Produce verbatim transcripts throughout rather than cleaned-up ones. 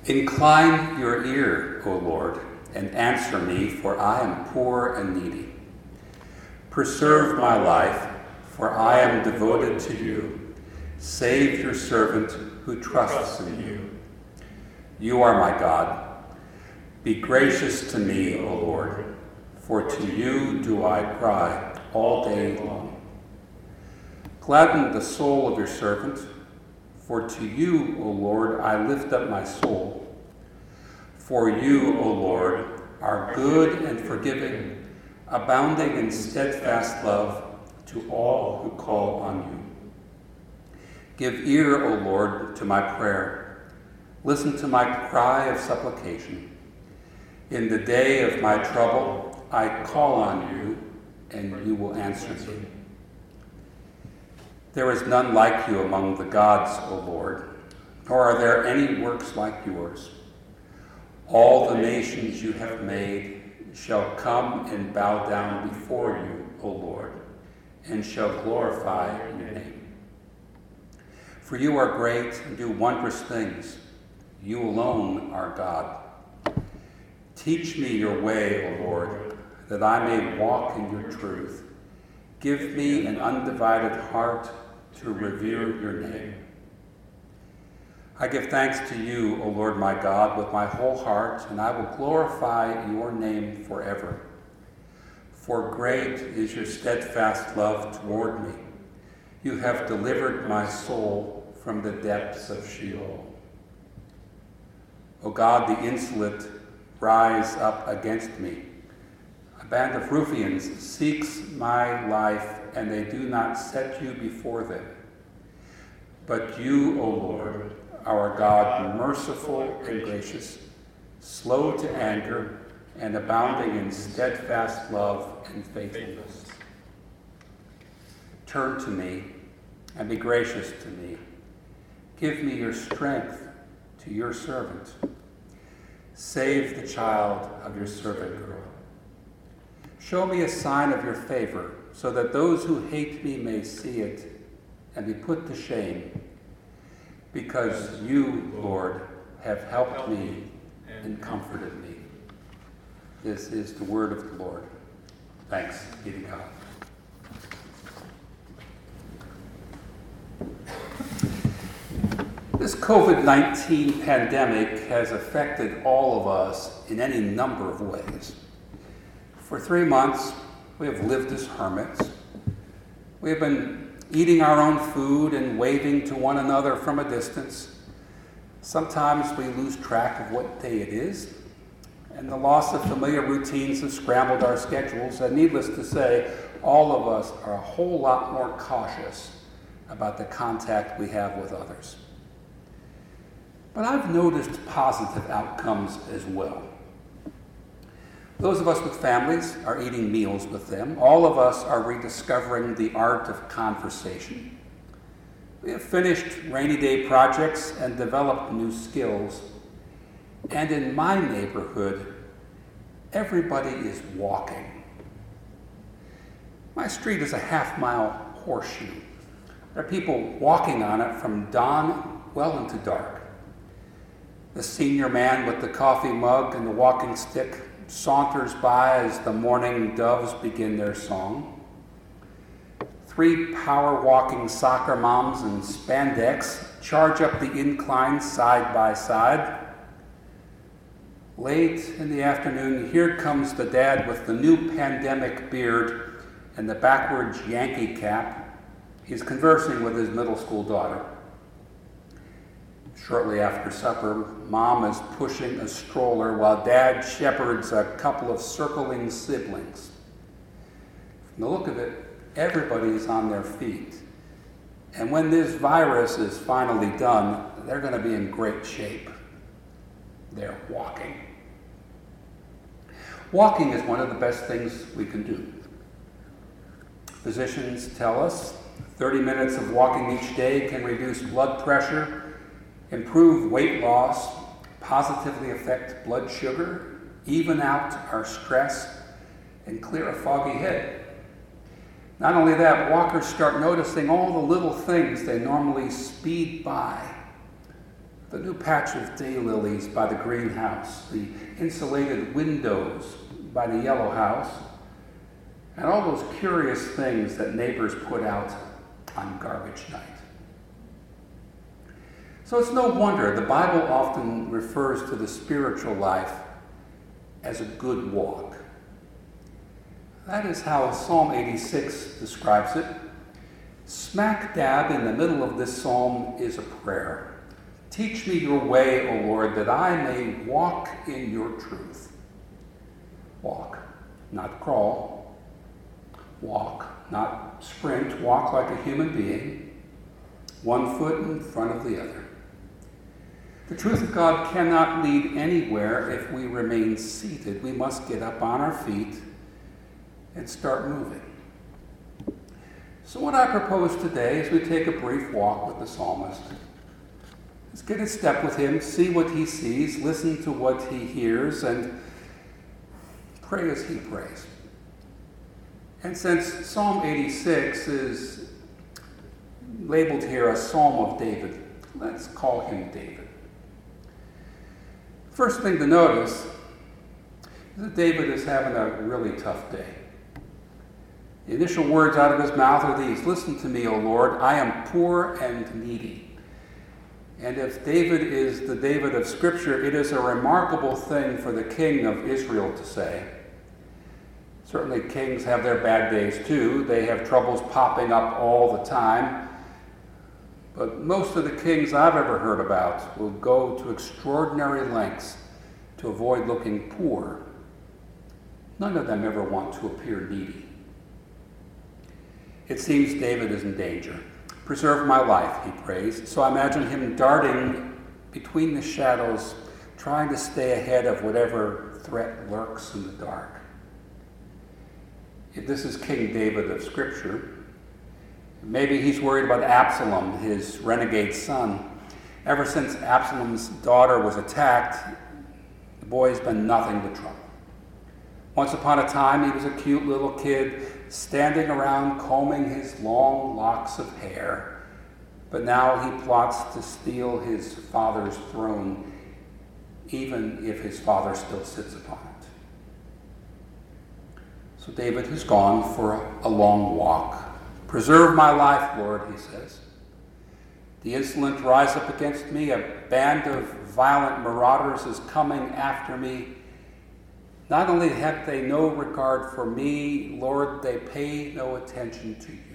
Incline your ear, O Lord, and answer me, for I am poor and needy. Preserve my life, for I am devoted to you. Save your servant who trusts in you. You are my God. Be gracious to me, O Lord, for to you do I cry all day long. Gladden the soul of your servant, for to you, O Lord, I lift up my soul. For you, O Lord, are good and forgiving, abounding in steadfast love to all who call on you. Give ear, O Lord, to my prayer. Listen to my cry of supplication. In the day of my trouble, I call on you, and you will answer me. There is none like you among the gods, O Lord, nor are there any works like yours. All the nations you have made shall come and bow down before you, O Lord, and shall glorify your name. For you are great and do wondrous things. You alone are God. Teach me your way, O Lord, that I may walk in your truth. Give me an undivided heart to revere your name. I give thanks to you, O Lord my God, with my whole heart, and I will glorify your name forever. For great is your steadfast love toward me. You have delivered my soul from the depths of Sheol. O God, the insolent rise up against me. A band of ruffians seeks my life, and they do not set you before them. But you, O Lord, our God, merciful and gracious, slow to anger, and abounding in steadfast love and faithfulness. Turn to me and be gracious to me. Give me your strength to your servant. Save the child of your servant girl. Show me a sign of your favor, so that those who hate me may see it and be put to shame, because you, Lord, have helped me and comforted me. This is the word of the Lord. Thanks be to God. This covid nineteen pandemic has affected all of us in any number of ways. For three months, we have lived as hermits. We have been eating our own food and waving to one another from a distance. Sometimes we lose track of what day it is, and the loss of familiar routines has scrambled our schedules, and needless to say, all of us are a whole lot more cautious about the contact we have with others. But I've noticed positive outcomes as well. Those of us with families are eating meals with them. All of us are rediscovering the art of conversation. We have finished rainy day projects and developed new skills. And in my neighborhood, everybody is walking. My street is a half-mile horseshoe. There are people walking on it from dawn well into dark. The senior man with the coffee mug and the walking stick saunters by as the morning doves begin their song. Three power-walking soccer moms in spandex charge up the incline side by side. Late in the afternoon, here comes the dad with the new pandemic beard and the backwards Yankee cap. He's conversing with his middle school daughter. Shortly after supper, Mom is pushing a stroller while Dad shepherds a couple of circling siblings. From the look of it, everybody's on their feet. And when this virus is finally done, they're going to be in great shape. They're walking. Walking is one of the best things we can do. Physicians tell us thirty minutes of walking each day can reduce blood pressure, improve weight loss, positively affect blood sugar, even out our stress, and clear a foggy head. Not only that, walkers start noticing all the little things they normally speed by. the new patch of daylilies by the greenhouse, the insulated windows by the yellow house, and all those curious things that neighbors put out on garbage night. So it's no wonder the Bible often refers to the spiritual life as a good walk. That is how Psalm eighty-six describes it. Smack dab in the middle of this psalm is a prayer. Teach me your way, O Lord, that I may walk in your truth. Walk, not crawl. Walk, not sprint. Walk like a human being, one foot in front of the other. The truth of God cannot lead anywhere if we remain seated. We must get up on our feet and start moving. So what I propose today is we take a brief walk with the psalmist. Let's get in step with him, see what he sees, listen to what he hears, and pray as he prays. And since Psalm eighty-six is labeled here a Psalm of David, let's call him David. First thing to notice is that David is having a really tough day. The initial words out of his mouth are these: "Listen to me, O Lord, I am poor and needy." And if David is the David of Scripture, it is a remarkable thing for the king of Israel to say. Certainly kings have their bad days too. They have troubles popping up all the time. But most of the kings I've ever heard about will go to extraordinary lengths to avoid looking poor. None of them ever want to appear needy. It seems David is in danger. Preserve my life, he prays. So I imagine him darting between the shadows, trying to stay ahead of whatever threat lurks in the dark. If this is King David of Scripture, maybe he's worried about Absalom, his renegade son. Ever since Absalom's daughter was attacked, the boy's been nothing but trouble. Once upon a time, he was a cute little kid standing around combing his long locks of hair, but now he plots to steal his father's throne, even if his father still sits upon it. So David has gone for a long walk. Preserve my life, Lord, he says. The insolent rise up against me. A band of violent marauders is coming after me. Not only have they no regard for me, Lord, they pay no attention to you.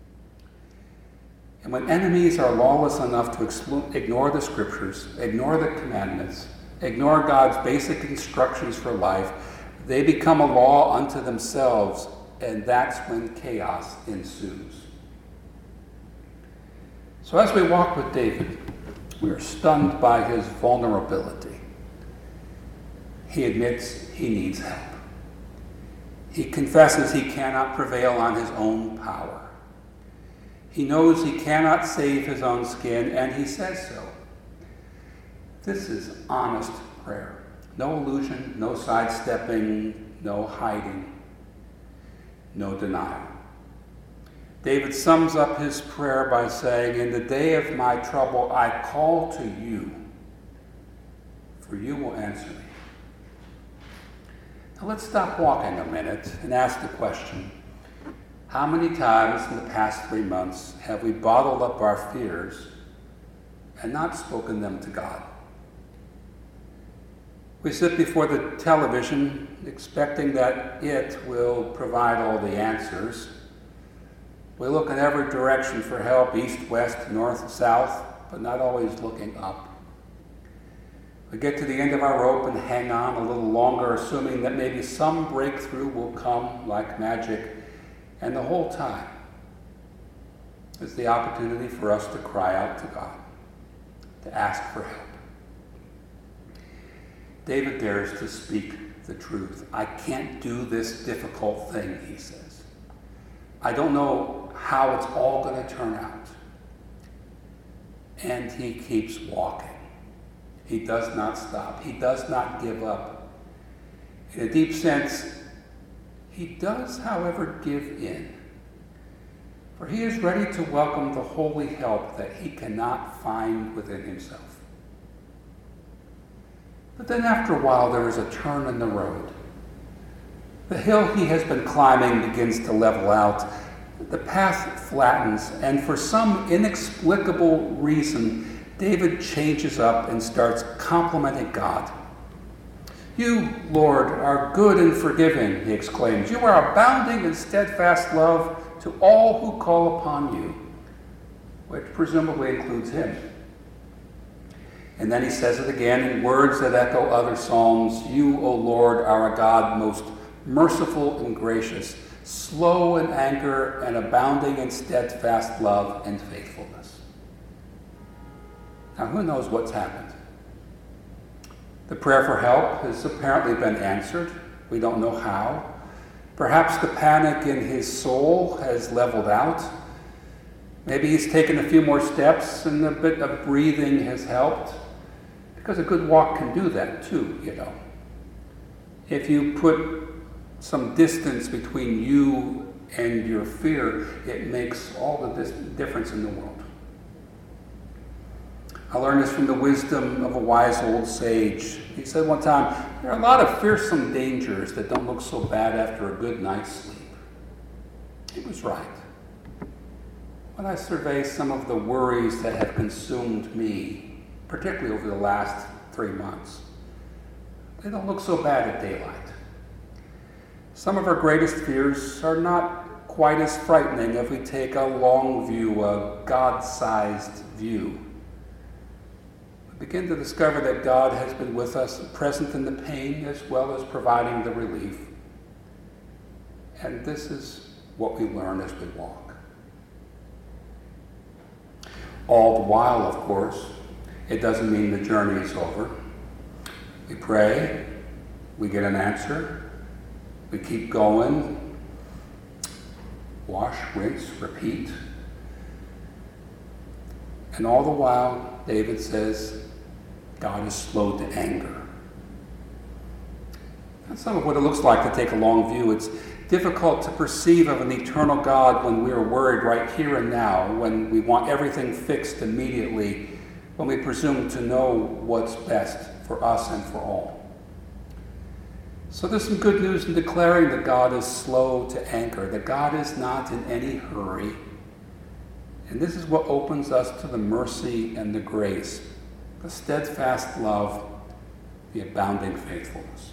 And when enemies are lawless enough to exclu- ignore the Scriptures, ignore the commandments, ignore God's basic instructions for life, they become a law unto themselves, and that's when chaos ensues. So as we walk with David, we are stunned by his vulnerability. He admits he needs help. He confesses he cannot prevail on his own power. He knows he cannot save his own skin, and he says so. This is honest prayer. No illusion, no sidestepping, no hiding, no denial. David sums up his prayer by saying, "In the day of my trouble, I call to you, for you will answer me." Now let's stop walking a minute and ask the question, how many times in the past three months have we bottled up our fears and not spoken them to God? We sit before the television expecting that it will provide all the answers. We look in every direction for help, east, west, north, south, but not always looking up. We get to the end of our rope and hang on a little longer, assuming that maybe some breakthrough will come like magic. And the whole time is the opportunity for us to cry out to God, to ask for help. David dares to speak the truth. I can't do this difficult thing, he says. I don't know how it's all going to turn out. And he keeps walking. He does not stop. He does not give up. In a deep sense, he does, however, give in. For he is ready to welcome the holy help that he cannot find within himself. But then after a while, there is a turn in the road. The hill he has been climbing begins to level out. The path flattens, and for some inexplicable reason, David changes up and starts complimenting God. "You, Lord, are good and forgiving," he exclaims. "You are abounding in steadfast love to all who call upon you," which presumably includes him. And then he says it again in words that echo other psalms. "You, O Lord, are a God most merciful and gracious, slow in anger and abounding in steadfast love and faithfulness." Now, who knows what's happened? The prayer for help has apparently been answered. We don't know how. Perhaps the panic in his soul has leveled out. Maybe he's taken a few more steps and a bit of breathing has helped. Because a good walk can do that too, you know. If you put some distance between you and your fear, it makes all the dis- difference in the world. I learned this from the wisdom of a wise old sage. He said one time, "There are a lot of fearsome dangers that don't look so bad after a good night's sleep." He was right. When I survey some of the worries that have consumed me, particularly over the last three months, they don't look so bad at daylight. Some of our greatest fears are not quite as frightening if we take a long view, a God-sized view. We begin to discover that God has been with us, present in the pain as well as providing the relief. And this is what we learn as we walk. All the while, of course, it doesn't mean the journey is over. We pray, we get an answer, we keep going, wash, rinse, repeat. And all the while, David says, God is slow to anger. That's some of what it looks like to take a long view. It's difficult to perceive of an eternal God when we are worried right here and now, when we want everything fixed immediately, when we presume to know what's best for us and for all. So there's some good news in declaring that God is slow to anger, that God is not in any hurry. And this is what opens us to the mercy and the grace, the steadfast love, the abounding faithfulness.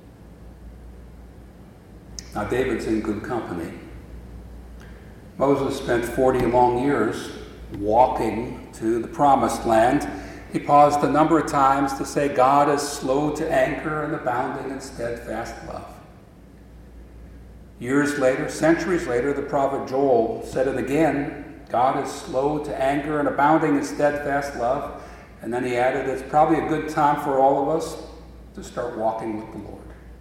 Now, David's in good company. Moses spent forty long years walking to the promised land. He paused a number of times to say, God is slow to anger and abounding in steadfast love. Years later, centuries later, the prophet Joel said it again, God is slow to anger and abounding in steadfast love. And then he added, it's probably a good time for all of us to start walking with the Lord.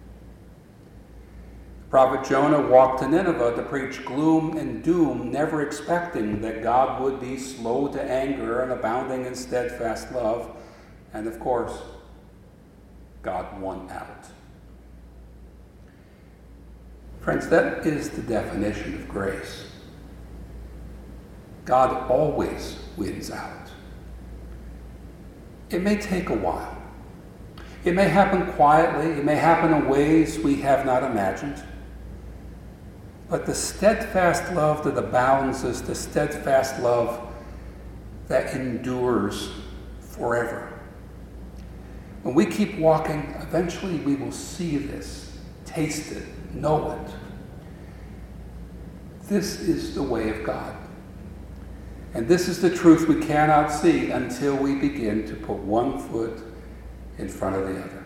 Prophet Jonah walked to Nineveh to preach gloom and doom, never expecting that God would be slow to anger and abounding in steadfast love. And of course, God won out. Friends, that is the definition of grace. God always wins out. It may take a while. It may happen quietly. It may happen in ways we have not imagined. But the steadfast love that abounds is the steadfast love that endures forever. When we keep walking, eventually we will see this, taste it, know it. This is the way of God. And this is the truth we cannot see until we begin to put one foot in front of the other.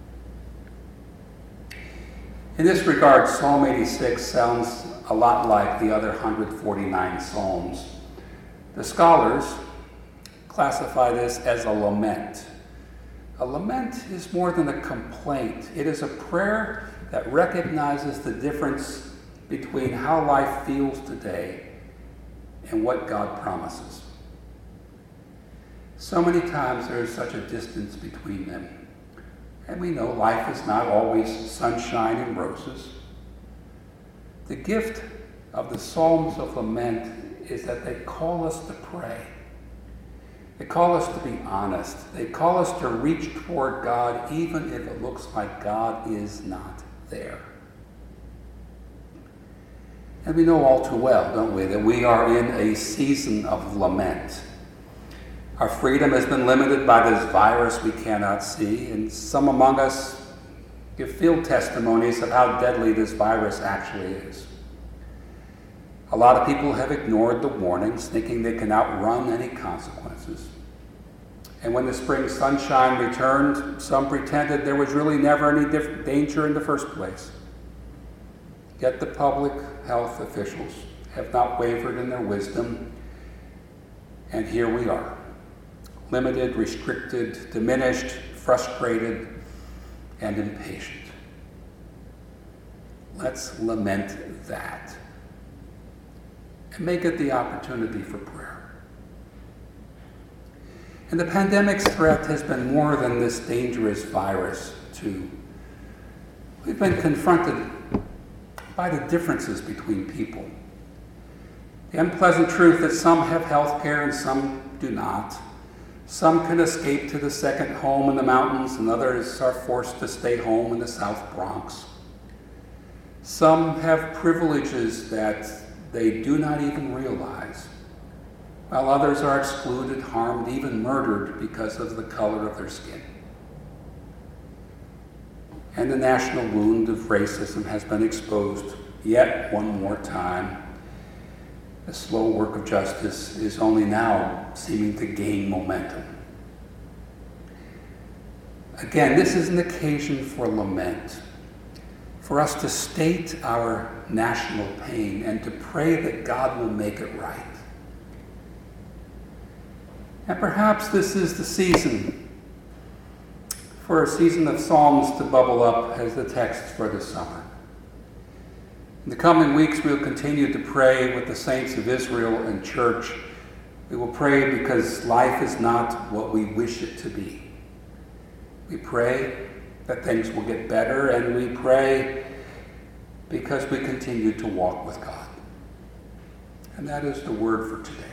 In this regard, Psalm eighty-six sounds a lot like the other one hundred forty-nine Psalms. The scholars classify this as a lament. A lament is more than a complaint. It is a prayer that recognizes the difference between how life feels today and what God promises. So many times there is such a distance between them. And we know life is not always sunshine and roses. The gift of the Psalms of Lament is that they call us to pray. They call us to be honest. They call us to reach toward God even if it looks like God is not there. And we know all too well, don't we, that we are in a season of lament. Our freedom has been limited by this virus we cannot see, and some among us give field testimonies of how deadly this virus actually is. A lot of people have ignored the warnings, thinking they can outrun any consequences. And when the spring sunshine returned, some pretended there was really never any diff- danger in the first place. Yet the public health officials have not wavered in their wisdom, and here we are, limited, restricted, diminished, frustrated, and impatient. Let's lament that and make it the opportunity for prayer. And the pandemic's threat has been more than this dangerous virus, too. We've been confronted by the differences between people. The unpleasant truth that some have health care and some do not. Some can escape to the second home in the mountains, and others are forced to stay home in the South Bronx. Some have privileges that they do not even realize, while others are excluded, harmed, even murdered because of the color of their skin. And the national wound of racism has been exposed yet one more time. The slow work of justice is only now seeming to gain momentum. Again, this is an occasion for lament, for us to state our national pain and to pray that God will make it right. And perhaps this is the season for a season of psalms to bubble up as the text for the summer. In the coming weeks, we'll continue to pray with the saints of Israel and church. We will pray because life is not what we wish it to be. We pray that things will get better, and we pray because we continue to walk with God. And that is the word for today.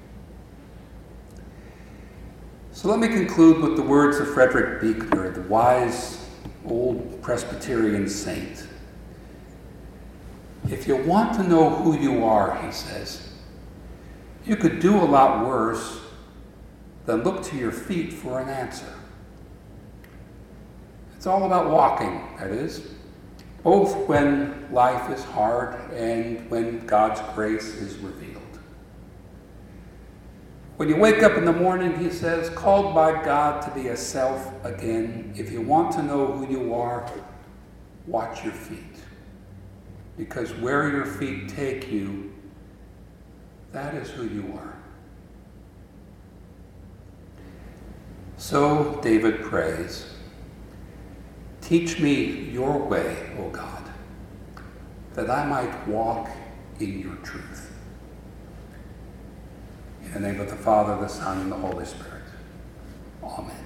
So let me conclude with the words of Frederick Buechner, the wise old Presbyterian saint. If you want to know who you are, he says, you could do a lot worse than look to your feet for an answer. It's all about walking, that is, both when life is hard and when God's grace is revealed. When you wake up in the morning, he says, called by God to be a self again, if you want to know who you are, watch your feet. Because where your feet take you, that is who you are. So David prays, teach me your way, O God, that I might walk in your truth. In the name of the Father, the Son, and the Holy Spirit. Amen.